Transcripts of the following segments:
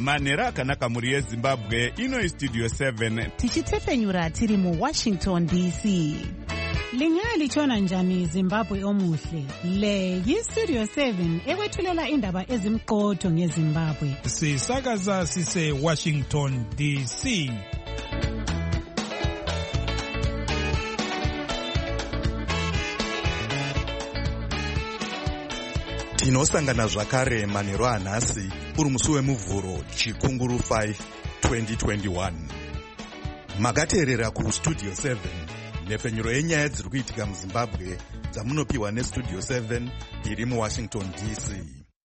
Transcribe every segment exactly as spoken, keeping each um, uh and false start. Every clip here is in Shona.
manhero akanaka mhuri yezimbabwe. Ino istudio seven tichitefenyura tiri muwashington D C. Lingalitshona njani Zimbabwe omuhle? Le yistudio seven ekwethulela indaba ezimqotho ngeZimbabwe. Sisakaza sise Washington D C. Tinosangana zvakare manhero anhasi uri musi wemuvhuro chikunguru five twenty twenty-one. Makateerera kustudio seven, nhefenyuro yenyaya dziri kuitika muZimbabwe dzamunopiwa nestudio seven iri muWashington D C.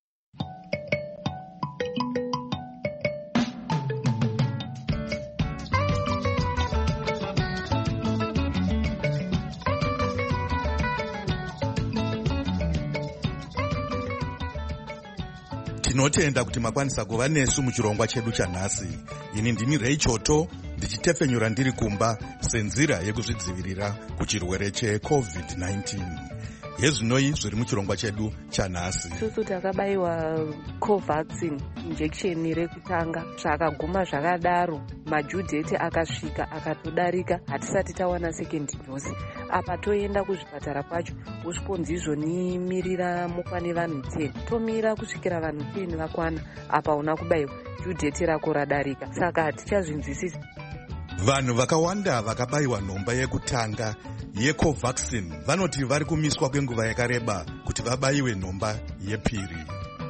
Tinotenda kuti makwanisa kuva nesu muchirongwa chedu chanhasi. Ini ndini Ray Choto, ndichitefenyura ndiri kumba senzira yekuzvidzivirira kuchirwere checovid nineteen. Hezvinoi zviri muchirongwa chedu chanhasi. Susu takabayiwa covaxin injection rekutanga, zvakaguma zvakadaro, majudhete akasvika akatodarika, hatisati tawana second dose. Apa toenda kuzvipatara kwacho ushikonzi izvonimirira mukwane vanhu ten, tomira kusvikira vanhu ten vakwana, apa una kubayiwa judhete rako radarika, saka hatichazvinzwisisi. Vanhu vakawanda vakabayiwa nhomba yekutanga yecovaxin vanoti vari kumiswa kwenguva yakareba kuti vabayiwe nhomba yepiri.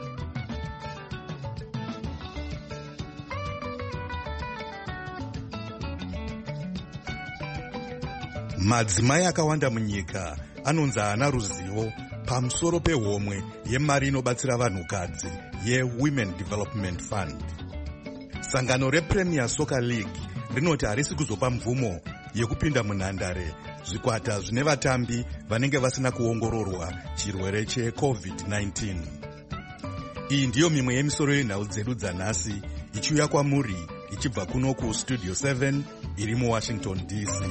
Madzimai akawanda munyika anonzi haana ruzivo pamusoro pehomwe yemari inobatsira vanhukadzi yeWomen Development Fund. Sangano rePremier Soccer League rinoti harisi kuzopa mvumo yekupinda munhandare zvikwata zvine vatambi vanenge vasina kuongororwa chirwere checovid nineteen. Iyi ndiyo mimwe yemisoro yenhau dzedu dzanhasi ichiuya kwamuri ichibva kuno kustudio seven iri muWashington D C.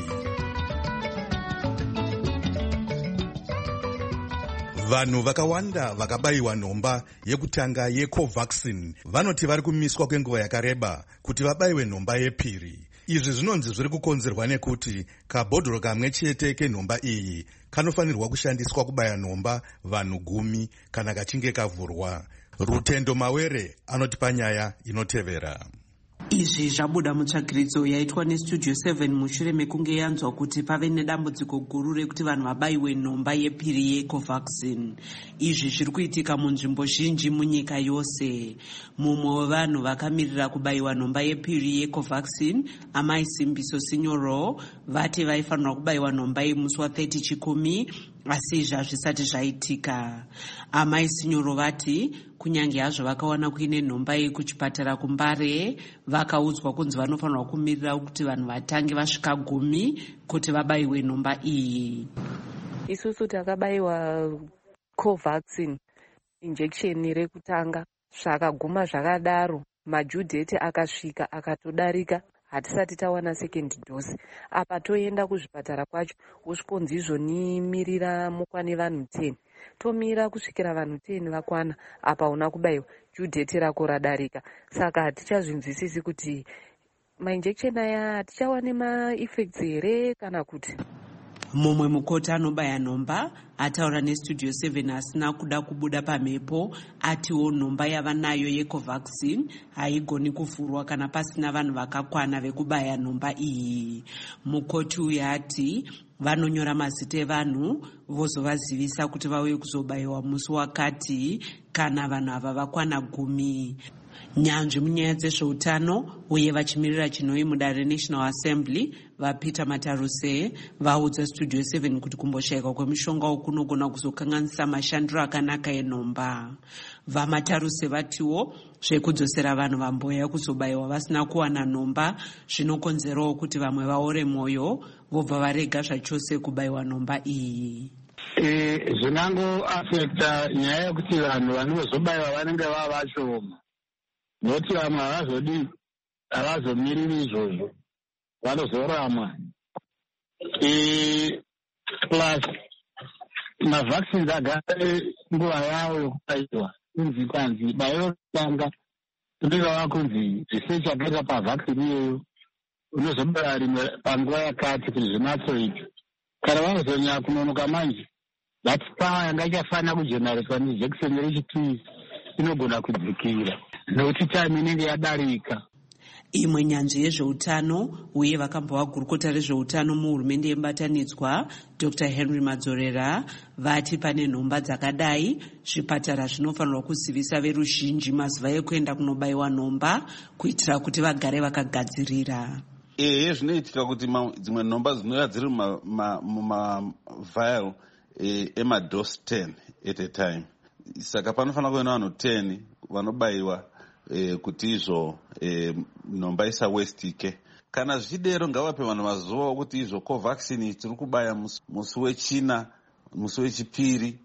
Vanhu vakawanda vakabayiwa nhomba yekutanga yecovaxin vanoti vari kumiswa kwenguva yakareba kuti vabayiwe nhomba yepiri. Izvi zvinonzi zviri kukonzerwa nekuti kabhodhoro kamwe chete kenhomba iyi kanofanirwa kushandiswa kubaya nhomba vanhu gumi kana kachinge kavhurwa. Rutendo Mawere anotipa nyaya inotevera. Izvi zvabuda mutsvagiridzo yaitwa nestudio seven mushure mekunge yanzwa kuti pave nedambudziko guru rekuti vanhu vabayiwe nhomba yepiri yecovaxin. Izvi zviri kuitika munzvimbo zhinji munyika yose. Mumwe wevanhu vakamirira kubayiwa nhomba yepiri yecovaxin, Amai Simbiso Sinyoro, vati vaifanirwa kubayiwa nhomba yemusi wa thirty chikumi, asi izvi hazvisati zvaitika. Amai Sinyoro vati kunyange hazvo vakawana kuine nhomba yekuchipatara kuMbare, vakaudzwa kunzi vanofanirwa kumirira kuti vanhu vatange vasvika gumi kuti vabayiwe nhomba iyi. Isusu takabayiwa covaxin injection rekutanga, zvakaguma zvakadaro, majudhete akasvika akatodarika, hatisati tawana second dose. Apa toenda kuzvipatara kwacho ushikonzi izvonimirira mukwane vanhu ten, tomira kusvikira vanhu ten vakwana, apa una kubayiwa judhete rako radarika, saka hatichazvinzwisisi kuti mainjection aya hatichawane maeffects here kana kuti. Mumwe mukoti anobaya nhomba ataura nestudio seven asina kuda kubuda pamhepo, atiwo nhomba yavanayo yecovaxin haigoni kuvhurwa kana pasina vanhu vakakwana vekubaya nhomba iyi. Mukoti uyu ati vanonyora mazita evanhu vozovazivisa kuti vauye kuzobayiwa musi wakati kana vanhu ava vakwana gumi. Nyanzvi munyaya dzezveutano uye vachimirira chinoi mudare reNational Assembly vaPeter Mataruse vaudza studio seven kuti kumboshayikwa kwemishonga kunogona kuzokanganisa mashandiro akanaka enhomba. VaMataruse vatiwo zvekudzosera vanhu vamboya kuzobayiwa vasina kuwana nhomba zvinokonzerawo kuti vamwe vaore mwoyo vobva varega zvachose kubayiwa nhomba iyi. Zvinango afekta nyaya yekuti vanhu vanozobayiwa vanenge vava vashoma, noti vamwe havazodi havazomiriri izvozvo, vanozorama. Plus mavaccines agare nguva yavo yokubayiwa, kunzi kwanzi bayo rokutanga unenge wava kunzi research yakaita pavhaccine iyoyo unozobaya rimwe panguva yakati kuti zvinatsoiti. Kana vanozonyanya kunonoka manje, that power yanga ichafanira kujeneretwa nejekiseni rechipiri inogona kudzikira nokuti time inenge yadarika. Imwe nyanzvi yezveutano uye vakambova gurukota rezveutano muhurumende yemubatanidzwa Doctor Henry Madzorera vati pane nhomba dzakadai zvipatara zvinofanirwa kuzivisa veruzhinji mazuva ekuenda kunobayiwa nhomba kuitira kuti vagare vakagadzirira. Ehe, zvinoitika kuti dzimwe nhomba dzinouya dziri mumavhayiro emadosi ten at a time. Saka panofanira kuva nevanhu ten vanobayiwa E, kuti izvo e, nhomba isawestike. Kana zvidero ngavape vanhu mazuva okuti izvo covaccine tiri kubaya musi wechina, musi wechipiri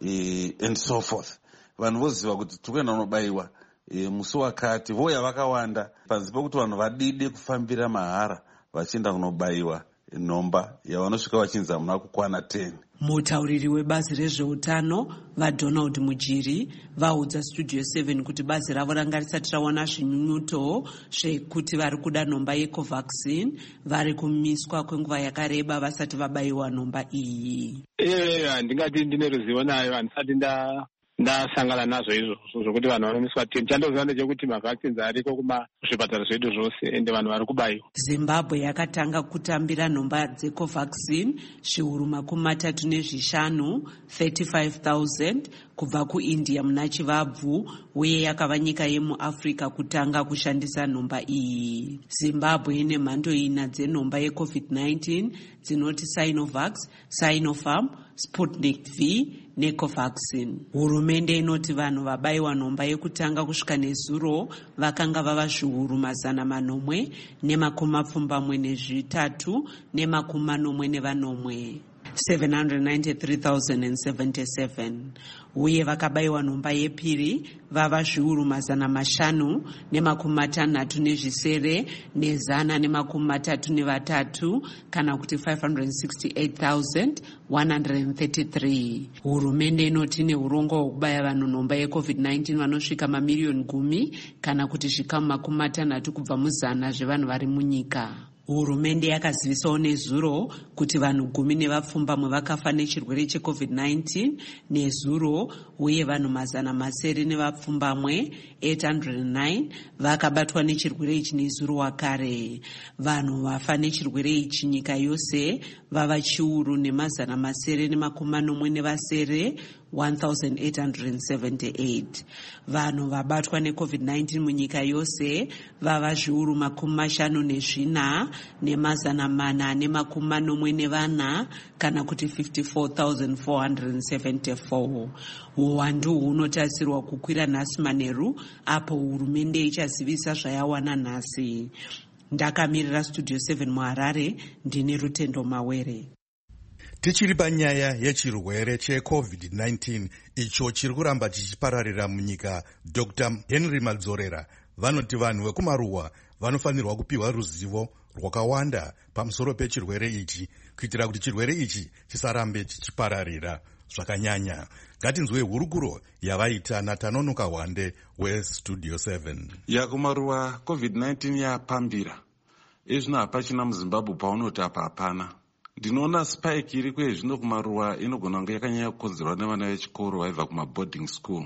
e, and so forth. Vanhu voziva kuti tiri kuenda kunobayiwa e, musi wakati, voya vakawanda panzi pekuti vanhu vadide kufambira mahara vachienda kunobayiwa nhomba yavanosvika vachinzi hamuna kukwana ten. Mutauriri webazi rezveutano vaDonald Mujiri vaudza Studio seven kuti bazi ravo ranga risati rawana zvinyunyuto zvekuti vari kuda nhomba yecovaccine vari kumiswa kwenguva yakareba vasati vabayiwa nhomba iyi. Eh, handingati ndine ruzivo nayo, handisati nda ndasangana nazvo izvo zvokuti vanhu vanomiswa ten. Chandoziva ndechekuti mavaccines ariko kumazvipatara zvedu zvose ende vanhu vari kubayiwa. Zimbabwe yakatanga kutambira nhomba dzecovaccine zviuru makumi matatu nezvishanu thirty-five thousand kubva kuindia muna chivabvu uye yakava nyika yemuafrica kutanga kushandisa nhomba iyi. Zimbabwe ine mhando ina dzenhomba yecovid nineteen dzinoti Sinovac, Sinopharm, Sputnik V necovaccine. Hurumende inoti vanhu vabayiwa nhomba yekutanga kusvika nezuro vakanga vava zviuru mazana manomwe nemakumi mapfumbamwe nezvitatu nemakumi manomwe nevanomwe seven hundred ninety-three thousand seventy-seven. Uye vakabayiwa nhomba yepiri vava zviuru mazana mashanu nemakumi matanhatu nezvisere nezana nemakumi matatu nevatatu kana kuti five hundred sixty-eight thousand one hundred thirty-three. Hurumende inoti neurongwa hwekubaya vanhu nhomba yecovid nineteen vanosvika mamiriyoni gumi kana kuti zvikamu makumi matanhatu kubva muzana zvevanhu vari munyika. Hurumende yakazivisawo nezuro kuti vanhu gumi nevapfumbamwe vakafa nechirwere checovid nineteen nezuro uye vanhu mazana masere nevapfumbamwe eight hundred nine vakabatwa nechirwere ichi nezuro wakare. Vanhu vafa nechirwere ichi nyika yose vava chiuru nemazana masere nemakumi manomwe nevasere one thousand eight hundred seventy-eight. Vanhu vabatwa necovid nineteen munyika yose vava zviuru makumi mashanu nezvina nemazana mana nemakumi manomwe nevana kana kuti fifty-four thousand four hundred seventy-four. Uwandu hunotarisirwa kukwira nhasi manheru apo hurumende ichazivisa zvayawana nhasi. Ndakamirira Studio seven muHarare, ndine Rutendo Mawere. Tichiri panyaya yechirwere checovid nineteen icho chiri kuramba chichipararira munyika, Doctor Henry Madzorera vanoti vanhu vekumaruwa vanofanirwa kupiwa ruzivo rwakawanda pamusoro pechirwere ichi kuitira kuti chirwere ichi chisarambe chichipararira zvakanyanya. Ngatinzwe hurukuro yavaita naTanonoka Hwande weStudio seven. Yakumaruwa covid nineteen yapambira. Izvino hapachina muZimbabwe paunoti apa hapana. Ndinoona spike iri kwezvino kumaruwa inogona kunge yakanyanya kukonzerwa nevana vechikoro vaibva kumaboarding school.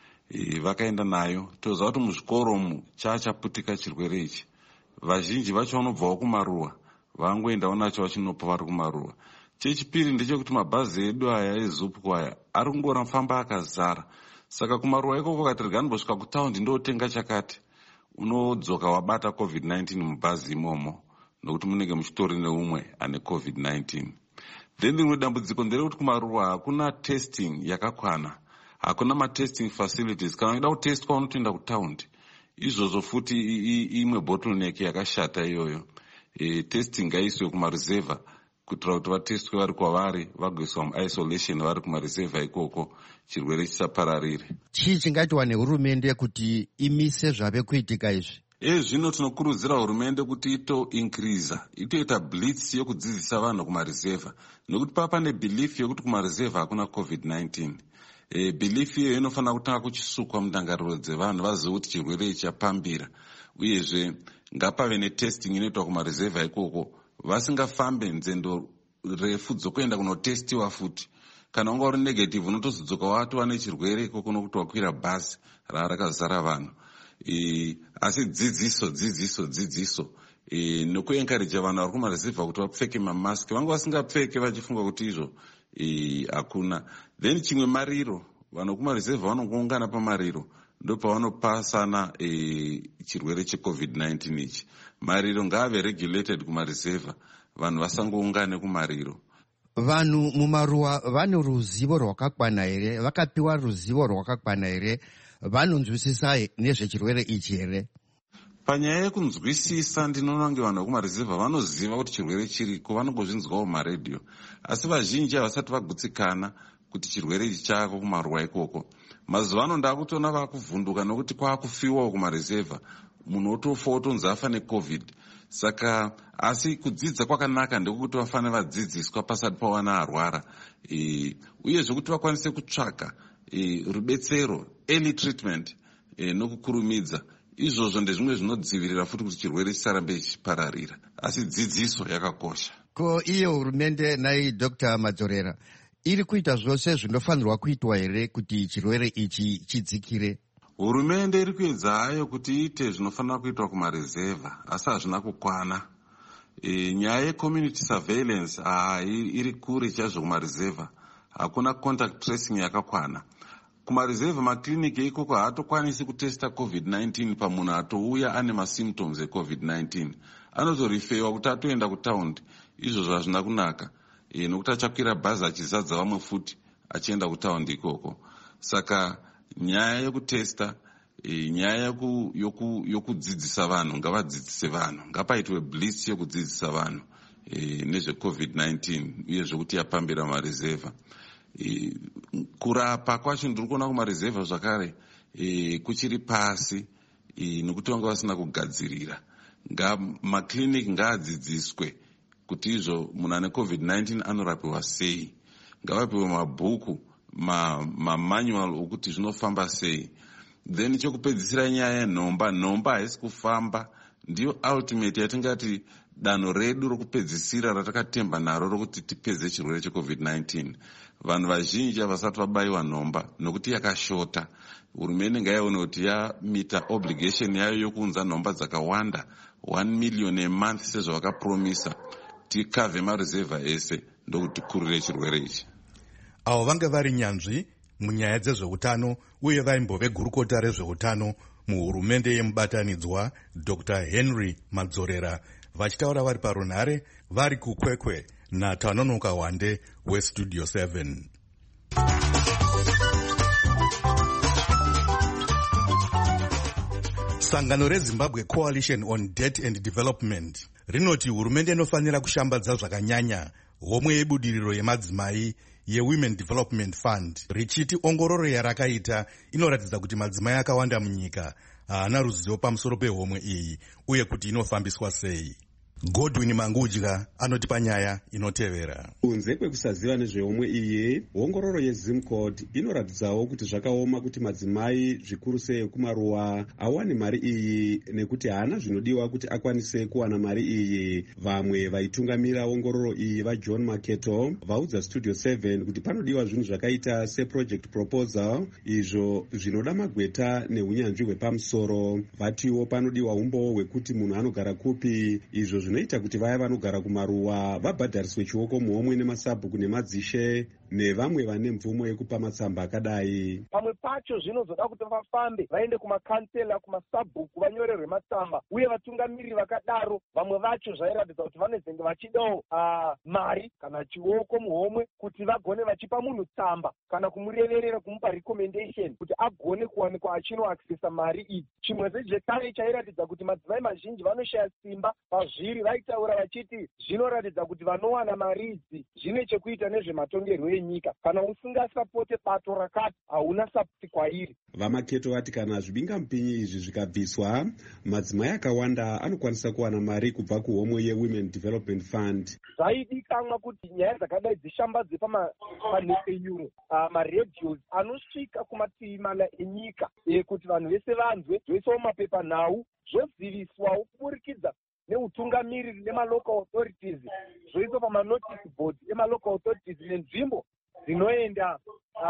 E, vakaenda nayo. Toziva kuti muzvikoro umu chachaputika chirwere ichi. Vazhinji vacho vanobvawo kumaruwa vangoendawo nacho vachinopa vari kumaruwa. Chechipiri ndechekuti mabhazi edu aya eZUPCO aya ari kungora famba akazara. Saka kumaruwa ikoko katirigani mbosvika kutaundi ndotenga chakati unodzoka wabata covid nineteen mubhazi imomo nokuti munenge muchitori neumwe ane covid nineteen. Then rimwe dambudziko nderekuti kumaruwa hakuna testing yakakwana, hakuna matesting facilities. Kana uchida kutestwa unotoenda kutaundi. Izvozvo futi imwe bottleneck yakashata iyoyo. E, testing ngaiswe kumareserva kuitira kuti vatestwe vari kwavari vagoiswa muisolation vari kumareserva ikoko chirwere chisapararire. Chii chingaitwa nehurumende kuti imise zvave kuitika izvi? Ezvino tinokurudzira hurumende kuti ito increase, itoita blitz yokudzidzisa vanhu kumareserva, nokuti papa pane belief yokuti kumareserva hakuna covid nineteen. e, belief iyoyo inofanira kutanga kuchisukwa mundangariro dzevanhu vazive kuti chirwere ichi chapambira, uyezve ngapave netesting inoitwa kumareserva ikoko, vasingafambe nzendo refu dzokuenda kunotestiwa futi. Kana unga uri negative unotozodzoka watova nechirwere ikoko nokuti wakwira bhazi rarakazara vanhu. E, asi dzidziso dzidziso dzidziso e, nokuencourage vanhu vari kumareserva kuti vapfeke mamaski, vanga vasingapfeke vachifunga kuti izvo hakuna. E, then chimwe mariro, vanhu kumareserva vanongoungana pamariro ndopavanopasana e, chirwere checovid nineteen ichi. Mariro ngaave regulated kumareserva, vanhu vasangoungane kumariro. Vanhu mumaruwa vane ruzivo rwakakwana here? Vakapiwa ruzivo rwakakwana here? Vanonzwisisa nezvechirwere ichi here? Panyaya yekunzwisisa, ndinoona kunge vanhu vekumareserva vanoziva kuti chirwere chiriko, vanongozvinzwawo mumaredhiyo, asi vazhinji havasati vagutsikana kuti chirwere ichi chako kumaruwa ikoko. Mazuva ano ndakutona vakuvhunduka nokuti kwakufiwawo kumareserva, munhu otofa otonzi afa necovid. Saka asi kudzidza kwakanaka ndekuti vafane vadzidziswa pasati pawana arwara, e, uyezve kuti vakwanise kutsvaka e, rubetsero, early treatment, e, nokukurumidza. Izvozvo ndezvimwe zvinodzivirira futi kuti chirwere chisarambe chichipararira, asi dzidziso yakakosha. Ko iyo hurumende nai Doctor Madzorera iri kuita zvose zvinofanirwa kuitwa here kuti chirwere ichi chidzikire? Hurumende iri kuedza hayo kuti iite zvinofanira kuitwa kumareserva, asi hazvina kukwana. E, nyaya yecommunity surveillance haa iri kure chaizvo kumareserva, hakuna contact tracing yakakwana. Kumareserva makliniki ikoko haatokwanisi kutesta covid nineteen pamunhu atouya ane masymptoms ecovid nineteen. Anotorifewa kuti atoenda kutaundi. Izvozvo hazvina kunaka, e, nokuti achakwira bhazi achizadza vamwe futi achienda kutaundi ikoko. Saka nyaya yekutesta, e, nyaya yoku, yoku, yokudzidzisa vanhu, ngavadzidzise vanhu, ngapaitwe blitz yokudzidzisa vanhu e, nezvecovid nineteen uye zvekuti yapambira mareserva. E, kurapa kwacho ndiri kuona kumareserva zvakare e, kuchiri pasi e, nokuti vanga vasina kugadzirira. Nga makliniki ngaadzidziswe kuti izvo munhu ane covid nineteen anorapiwa sei, ngavapiwe mabhuku, mamanual ma okuti zvinofamba sei. Then chokupedzisira nyaya yenhomba, nhomba haisi kufamba, ndiyo ultimate yatingati danho redu rokupedzisira ratakatemba naro rokuti tipedze chirwere checovid nineteen. Vanhu vazhinji havasati vabayiwa nhomba nokuti yakashota. Hurumende ngaione kuti yamita obligation yayo yokuunza nhomba dzakawanda one million a month sezvavakapromisa, tikavhe mareserva ese ndokuti tikurire chirwere ichi. Avo vanga vari nyanzvi munyaya dzezveutano uye vaimbove gurukota rezveutano muhurumende yemubatanidzwa Doctor Henry Madzorera, vachitaura vari parunhare vari kukwekwe naTanonoka Wande weStudio seven. Sangano reZimbabwe Coalition on Debt and Development rinoti hurumende inofanira kushambadza zvakanyanya homwe yebudiriro yemadzimai yeWomen Development Fund, richiti ongororo yarakaita inoratidza kuti madzimai akawanda munyika haana ruzivo pamusoro pehomwe iyi uye kuti inofambiswa sei. Godwin Mangudya anoti panyaya inotevera. Kunze kwekusaziva nezvehomwe iyi, ongororo yeZimcod inoratidzawo kuti zvakaoma kuti madzimai zvikuru sei ekumaruwa awane mari iyi nekuti haana zvinodiwa kuti akwanise kuwana mari iyi. Vamwe vaitungamira ongororo iyi vaJohn Maketo vaudza Studio seven kuti panodiwa zvinhu zvakaita seproject proposal, izvo zvinoda magweta neunyanzvi hwepamusoro. Vatiwo panodiwa umbowo hwekuti munhu anogara kupi, izvo zvinoita kuti vaya vanogara kumaruwa vabhadhariswe chioko muhomwe nemasabhuku nemadzishe nevamwe vane mvumo yekupa matsamba akadai. Pamwe pacho zvinozoda kuti vafambe vaende kumakansela, kumasabhuku, vanyorerwe matsamba, uye vatungamiri vakadaro vamwe vacho zvairatidza kuti vanezenge vachidawo uh, mari kana chioko muhomwe kuti vagone vachipa munhu tsamba kana kumureverera kumupa recommendation kuti agone kuwanikwa achinoaksesa mari idzi. Chimwezve zvekare chairatidza kuti madzimai mazhinji vanoshaya simba pazviri, vaitaura vachiti zvinoratidza kuti vanowana mari idzi zvine chekuita nezvematongerwo renyika. Kana usingasapote bato rakati hauna sapoti kwairi. Vamaketo vati kana zvibingamupinyi izvi zvikabviswa, madzimai akawanda anokwanisa kuwana mari kubva kuhomwe yeWomen Development Fund. Zvaidikanwa kuti nyaya dzakadai dzishambadze panhete euro, uh, maradios anosvika kumativi mana enyika kuti vanhu vese vanzwe, zvoiswawo mapepa nhau, zvoziviswawo kuburikidza neutungamiriri nemalocal authorities, zvoiswa pamanotice board emalocal authorities nenzvimbo dzinoenda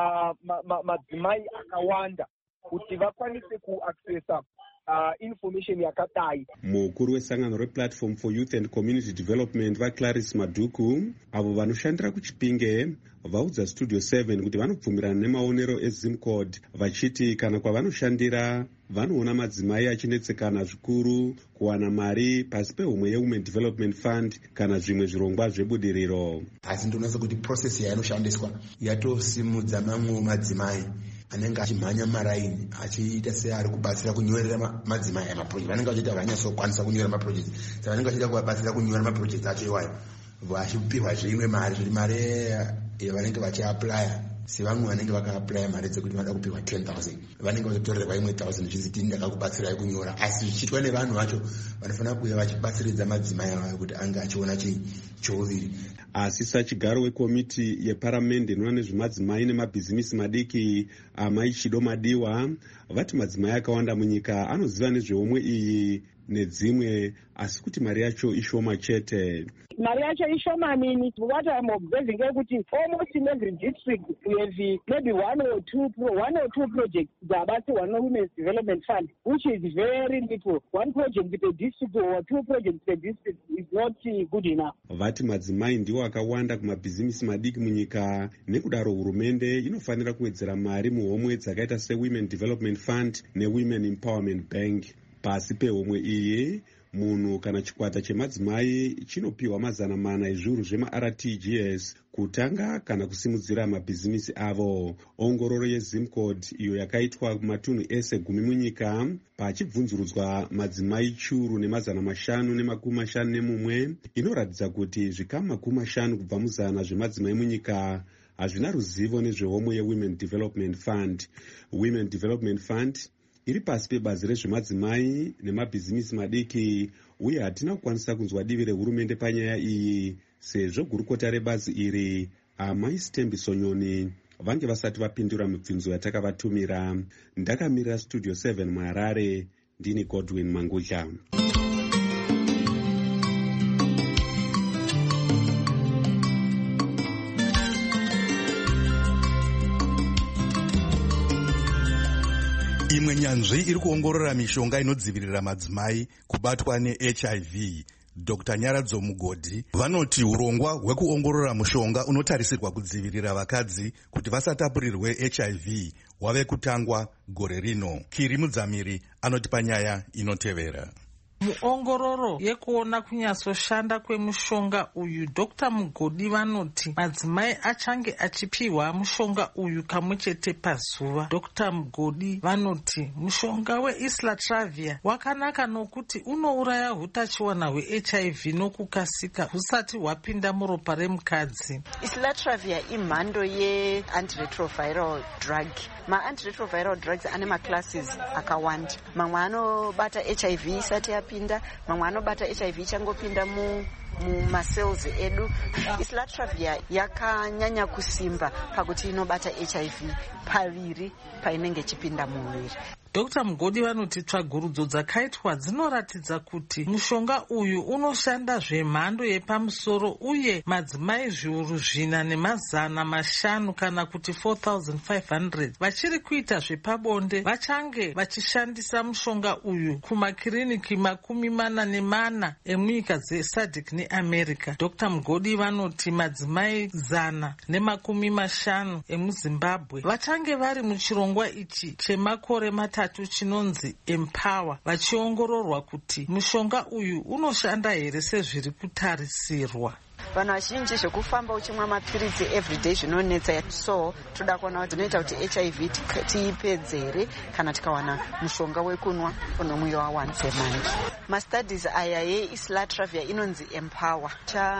uh, madzimai ma, akawanda kuti vakwanise kuaccessa Uh, information yakadai. Mukuru wesangano replatform for youth and community development vaClarice Maduku avo vanoshandira kuchipinge vaudza Studio seven kuti vanobvumirana nemaonero eZimcode vachiti kana kwavanoshandira vanoona madzimai achinetsekana zvikuru kuwana mari pasi pehomwe yeWomen Development Fund kana zvimwe zvirongwa zvebudiriro. Asi ndinoona kuti process yainoshandiswa yatosimudza mamwe madzimai anenge achimhanya maraini achiita seari kubatsira kunyorera madzimai amaproject. Vanenge vachiita vanyasokwanisa kunyorera maproject, saka vanenge vachiita kuvabatsira kunyorera maproject acho iwayo, vachipihwa zvimwe mari zviri mari yavanenge vachiaplya. Sevamwe vanenge vakaaplya mari dzekuti vanoda kupihwa ten thousand, vanenge vachitorerwa imwe thousand zvichiti ndakakubatsirai kunyora, asi zvichiitwa nevanhu vacho vanofanira kuuya vachibatsiridza madzimai avayo kuti ange achiona chouviri. Asi sachigaro wekomiti yeparamende inoona nezvemadzimai nemabhizimisi madiki Amai Chido Madiwa vati madzimai akawanda munyika anoziva nezvehomwe iyi nedzimwe, asi kuti mari yacho ishoma chete. Mari yacho ishomanini. What I'm observing is almost in every district we have maybe one or two one or two projects about one Women's Development Fund, which is very little. One project per district or two projects per district is not good enough. Vati madzimai ndiwo akawanda kumabhizimisi madiki munyika, nekudaro hurumende inofanira kuwedzera mari muhomwe dzakaita seWomen Development Fund neWomen Empowerment Bank. Pasi pehomwe iyi munhu kana chikwata chemadzimai chinopiwa mazana mana ezviuru zvema-R T G S kutanga kana kusimudzira mabhizimisi avo. Ongororo yeZimcode iyo yakaitwa kumatunhu ese gumi munyika pachibvunzurudzwa madzimai chiuru nemazana mashanu nemakumi mashanu nemumwe inoratidza kuti zvikamu makumi mashanu kubva muzana zvemadzimai munyika hazvina ruzivo nezvehomwe yeWomen Development Fund. Women Development Fund iri pasi pebazi rezvemadzimai nemabhizimisi madiki, uye hatina kukwanisa kunzwa divi rehurumende panyaya iyi sezvo gurukota rebazi iri Amai Stembi Sonyoni vange vasati vapindura mibvunzo yatakavatumira. Ndakamirira Studio seven muHarare, ndini Godwin Mangudya. Imwe nyanzvi iri kuongorora mishonga inodzivirira madzimai kubatwa neH I V, Doctor Nyaradzo Mugodhi vanoti urongwa hwekuongorora mushonga unotarisirwa kudzivirira vakadzi kuti vasatapurirwe H I V wave kutangwa gore rino. Kiri Mudzamiri anoti panyaya inotevera. Muongororo yekuona kunyasoshanda kwemushonga uyu, Doctor Mugodhi vanoti madzimai achange achipiwa mushonga uyu kamwe chete pazuva. Doctor Mugodhi vanoti mushonga weIslatravir wakanaka nokuti unouraya hutachiona hweH I V nokukasika husati hwapinda muropa remukadzi. Islatravir imhando ye-antiretroviral drug. Ma-antiretroviral drugs ane maclasses akawanda. Mamwe anobata H I V isati yapinda, mamwe anobata H I V ichangopinda mu mumacells edu. Islatravir yakanyanya kusimba pakuti inobata H I V paviri painenge ichipinda muviri. Doctor Mugodhi vanoti tsvagurudzo dzakaitwa dzinoratidza kuti mushonga uyu unoshanda zvemhando yepamusoro, uye madzimai zviuru zvina nemazana mashanu kana kuti four thousand five hundred vachiri kuita zvepabonde vachange vachishandisa mushonga uyu kumakiriniki makumi mana nemana emunyika dzeSADC neAmerica. Doctor Mugodhi vanoti madzimai zana nemakumi mashanu emuZimbabwe vachange vari muchirongwa ichi chemakore matatu chinonzi Empower, vachiongororwa kuti mushonga uyu unoshanda here sezviri kutarisirwa. vanhu vazhinji zvekufamba uchimwa mapiritsi everyday zvinonetsa, so toda kuona kuti zvinoita kuti H I V tiipedze here kana tikawana mushonga wekunwa unomwiwa once a month. Mastudies aya yeislatravia inonzi Empower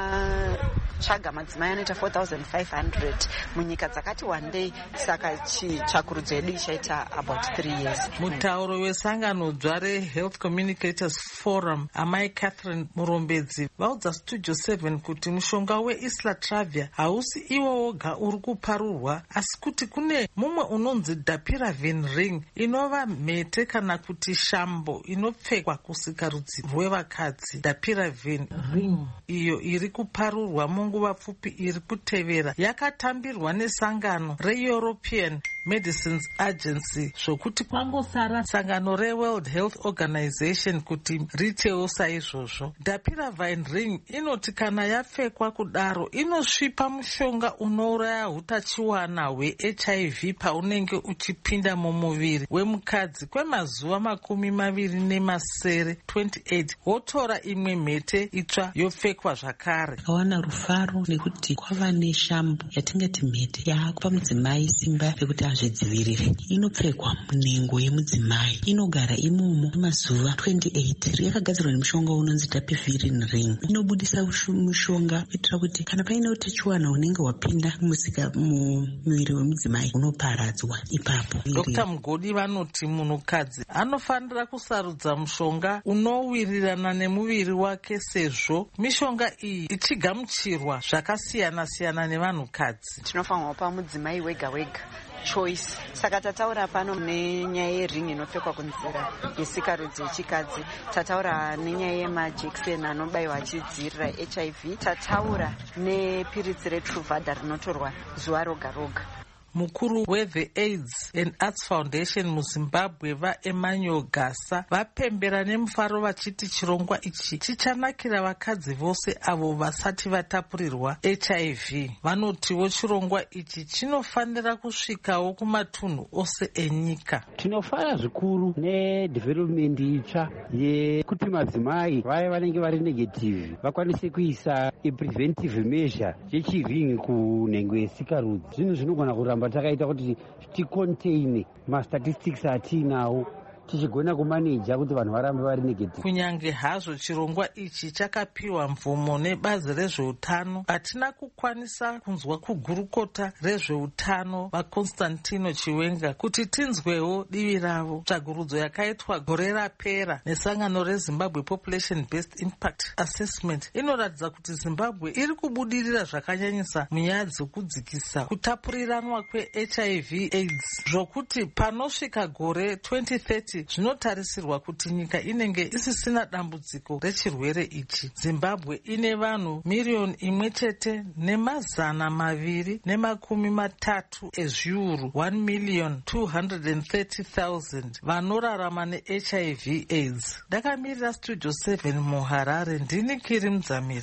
cha tsvaga madzimai anoita four thousand five hundred munyika dzakati one day, saka tsvakurudzo yedu ichaita about three years. Mutauro wesangano dzva reHealth Communicators Forum, amai Catherine Murombedzi vaudza Studio seven kuti mushonga weislatravia hausi iwo woga uri kuparurwa, asi kuti kune mumwe unonzi dapiravine ring inova mhete kana kuti shambo inopfekwa kusikarudzi rwevakadzi. Dapiravine ring iyo iri kuparurwa munguva pfupi iri kutevera yakatambirwa nesangano reEuropean Medicines Agency, zvokuti kwangosara sangano reWorld Health Organization kuti ritewo saizvozvo. Dapiravine ring inoti kana yapfekwa kudaro inosvipa mushonga unouraya utachiwana hweH I V paunenge uchipinda mumuviri wemukadzi kwemazuva makumi maviri nemasere twenty-eight, wotora imwe mhete itsva yopfekwa zvakare. Kawana rufaro nekuti kwava neshambo yatingati mhete yakupa mudzimai simba rekuti azvidzivirire. Inopfekwa munhengo yemudzimai, inogara imomo mazuva twenty-eight. Yakagadzirwa nemushonga unonzi dapiravine ring. Inobudisa mushonga kuitira kuti kana paine utachiwana unenge wapinda musika mumuviri wemudzimai unoparadzwa ipapo. Dr Mugodi vanoti munhukadzi anofanira kusarudza mushonga unowirirana nemuviri wake, sezvo mishonga iyi ichigamuchirwa zvakasiyana siyana nevanhukadzi. Tinofanirwa kupa mudzimai wega wega choice. Saka tataura pano nenyaya yeringi inopfekwa kunzira yesikarudzi yechikadzi, tataura nenyaya yemajekiseni anobayiwa achidzivirira H I V, tataura nepiritsi reTruvada rinotorwa zuva roga roga. Mukuru weThe AIDS and Arts Foundation muZimbabwe vaEmmanuel Gasa vapembera nemufaro vachiti chirongwa ichi chichanakira vakadzi vose avo vasati vatapurirwa H I V. Vanotiwo chirongwa ichi chinofanira kusvikawo kumatunhu ose enyika. Tinofara zvikuru nedevelopment itsva yekuti madzimai vaya vanenge vari negative vakwanise kuisa preventive measure yechivhingi kunhengo yesikarudzi. Zvinhu zvinogona kuramba takaita kuti ticontain mastatistics atinawo tichigona kumaneja kuti vanhu varambe vari negative. Kunyange hazvo chirongwa ichi chakapiwa mvumo nebazi rezveutano, hatina kukwanisa kunzwa kugurukota rezveutano vaConstantino Chiwenga kuti tinzwewo divi ravo. Tsvagurudzo yakaitwa gore rapera nesangano reZimbabwe Population Based Impact Assessment inoratidza kuti Zimbabwe iri kubudirira zvakanyanyisa munyaya dzekudzikisa kutapuriranwa kweH I V AIDS, zvokuti panosvika gore twenty thirty zvinotarisirwa kuti nyika inenge isisina dambudziko rechirwere ichi. Zimbabwe ine vanhu miriyoni imwe chete nemazana maviri nemakumi matatu ezviuru one million two hundred thirty thousand vanorarama neH I V AIDS. Ndakamirira Studio seven muHarare, ndini Kiri Mudzamiri.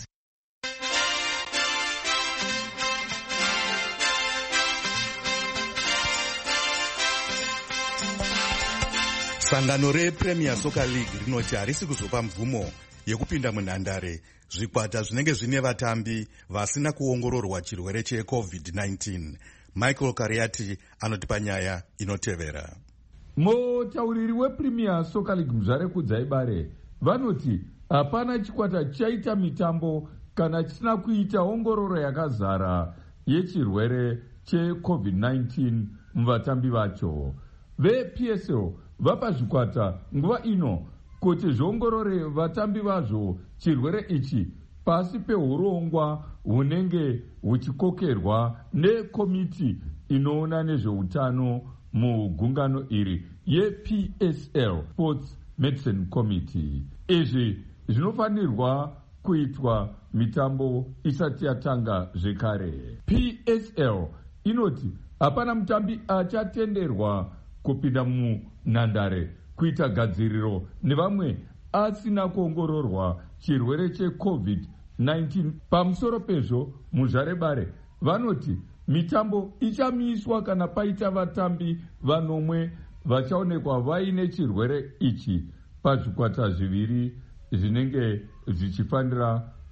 Sangano rePremier Soccer League rinoti harisi kuzopa mvumo yekupinda munhandare zvikwata zvinenge zvine vatambi vasina kuongororwa chirwere checovid nineteen. Michael Kariati anotipa nyaya inotevera. Mutauriri wePremier Soccer League Mzvare Kudzaibare vanoti hapana chikwata chaita mitambo kana chisina kuita ongororo yakazara yechirwere checovid nineteen muvatambi vacho. VeP S L vapa zvikwata nguva ino kuti zviongorore vatambi vazvo chirwere ichi pasi peurongwa hunenge huchikokerwa nekomiti inoona nezveutano mugungano iri yeP S L Sports Medicine Committee. Izvi zvinofanirwa kuitwa mitambo isati yatanga zvekare. P S L inoti hapana mutambi achatenderwa kupinda munhandare kuita gadziriro nevamwe asina kuongororwa chirwere checovid nineteen. Pamusoro pezvo muZvarebare vanoti mitambo ichamiswa kana paita vatambi vanomwe vachaonekwa vaine chirwere ichi pazvikwata zviviri zvinenge zvichifanira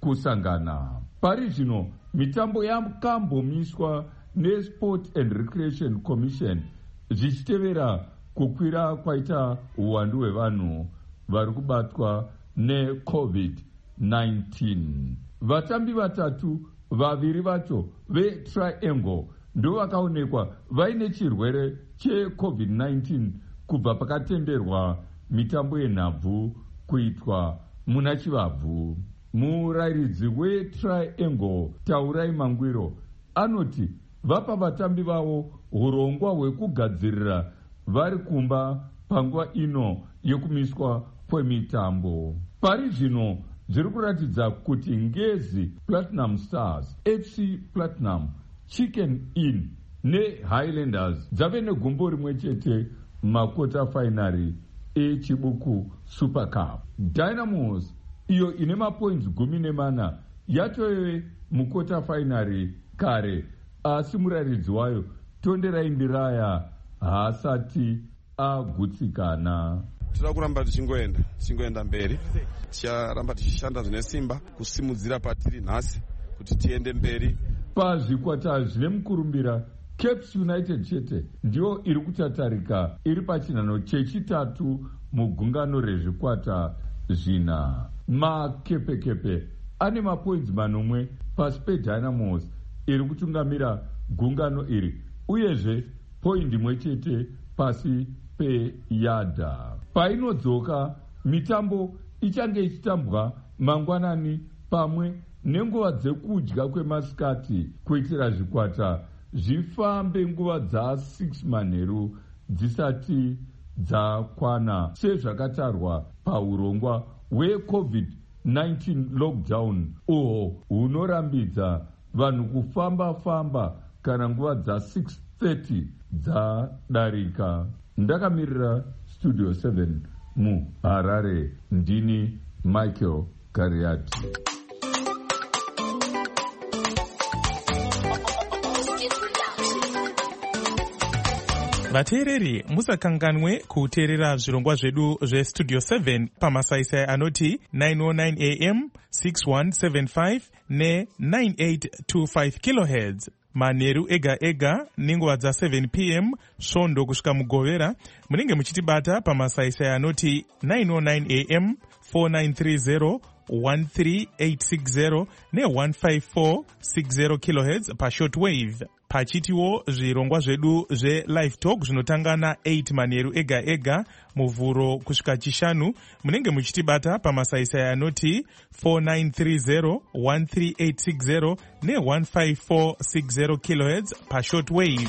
kusangana. Pari zvino mitambo yakambomiswa neSport and Recreation Commission zvichitevera kukwira kwaita uwandu hwevanhu vari kubatwa necovid nineteen. Vatambi vatatu, vaviri vacho veTriangle ndo vakaonekwa vaine chirwere checovid nineteen kubva pakatenderwa mitambo yenhabvu kuitwa muna Chivabvu. Murairidzi weTriangle Taurai Mangwiro anoti vapa vatambi vavo urongwa hwekugadzirira vari kumba panguva ino yekumiswa kwemitambo. Pari zvino zviri kuratidza kuti Ngezi Platinum Stars, F C Platinum, Chicken Inn neHighlanders dzave negumbo rimwe chete makota finari echibuku Super Cup. Dynamos iyo ine mapoints gumi nemana yatowe mukota finari kare, asi muraridzi wayo Tonderai Mbiraya haasati agutsikana. Tinoda kuramba tichingoenda tichingoenda mberi, ticharamba tichishanda zvine simba kusimudzira patiri nhasi kuti tiende mberi. Pazvikwata zvine mukurumbira, Caps United chete ndiyo iri kutatarika iri pachinhano chechitatu mugungano rezvikwata zvina. Makepekepe ane mapoints manomwe pasi peDynamos iri kutungamira gungano iri, uyezve poindi imwe chete pasi peYada. Painodzoka mitambo ichange ichitambwa mangwanani pamwe nenguva dzekudya kwemasikati kuitira zvikwata zvifambe nguva dza6 manheru dzisati dzakwana sezvakatarwa paurongwa hwecovid nineteen lockdown uhwo hunorambidza vanhu kufamba-famba kana nguva dza6 thirty dzadarika. Ndakamirira Studio seven muHarare, ndini Michael Kariati. Vateereri, musakanganwe kuteerera zvirongwa zvedu zveStudio seven pamasaisai anoti nine oh nine a m, six one seven five ne nine eight two five kilohertz manheru ega ega nenguva dza seven p m svondo kusvika mugovera. Munenge muchitibata pamasaisai anoti nine oh nine a m, four nine three zero, one three eight six zero ne one five four six zero kilohertz pashortwave. Pachitiwo zvirongwa zvedu zve-live talk zvinotanga na eight manheru ega ega muvhuro kusvika chishanu. Munenge muchitibata pamasaisai anoti four nine three zero, one three eight six zero ne one five four six zero kilohertz pashortwave.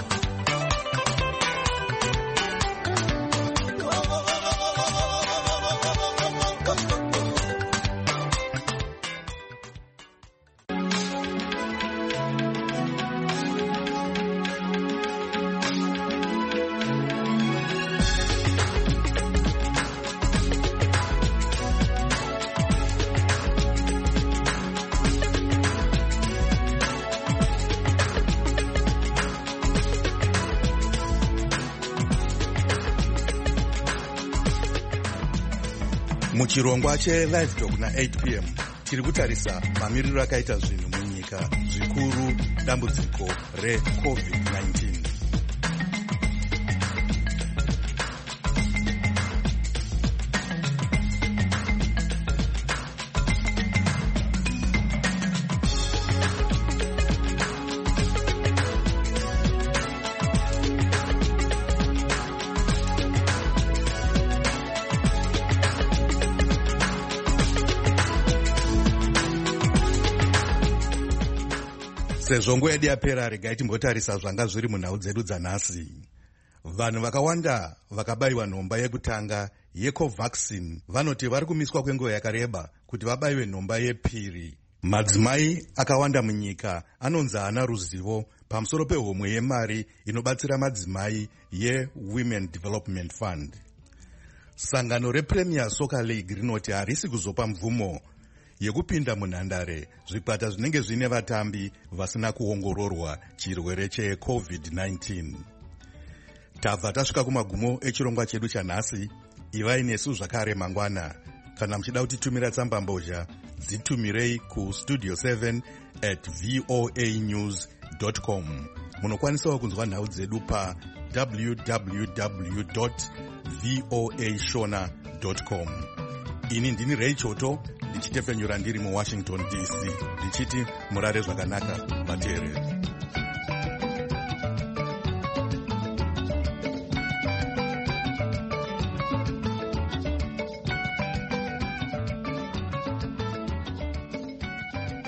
Muchirongwa che-live talk na eight p m tiri kutarisa mamiriro akaita zvinhu munyika, zvikuru dambudziko recovid nineteen. Sezvo nguva yedu yapera, regai timbotarisa zvanga zviri munhau dzedu dzanhasi. Vanhu vakawanda vakabayiwa nhomba yekutanga yecovaxin vanoti vari kumiswa kwenguva yakareba kuti vabayiwe nhomba yepiri. Madzimai akawanda munyika anonzi haana ruzivo pamusoro pehomwe yemari inobatsira madzimai yeWomen Development Fund. Sangano rePremier Soccer League rinoti harisi kuzopa mvumo yekupinda munhandare zvikwata zvinenge zvine vatambi vasina kuongororwa chirwere checovid nineteen. Tabva tasvika kumagumo echirongwa chedu chanhasi. Ivai nesu zvakare mangwana. Kana muchida kutitumira tsamba mbozha, dzitumirei kustudio seven at voa news dot com. Munokwanisawo kunzwa nhau dzedu pa w w w dot voa shona dot com. Ini ndini Ray Choto ndichitepfenyura ndiri muwashington D C ndichiti murare zvakanaka vateereri.